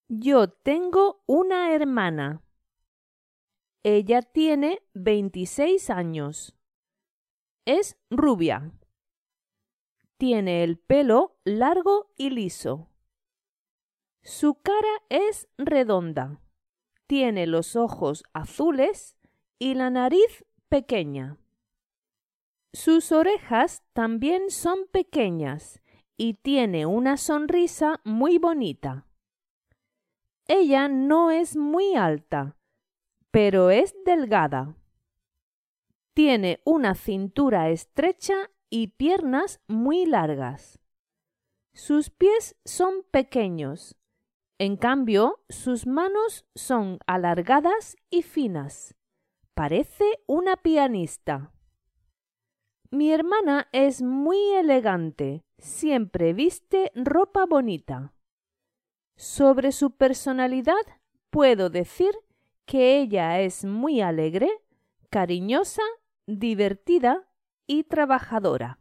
Yo tengo una hermana. Ella tiene 26 años. Es rubia. Tiene el pelo largo y liso. Su cara es redonda. Tiene los ojos azules y la nariz pequeña. Sus orejas también son pequeñas y tiene una sonrisa muy bonita. Ella no es muy alta, pero es delgada. Tiene una cintura estrecha y piernas muy largas. Sus pies son pequeños. En cambio, sus manos son alargadas y finas. Parece una pianista. Mi hermana es muy elegante. Siempre viste ropa bonita. Sobre su personalidad puedo decir que ella es muy alegre, cariñosa, divertida y trabajadora.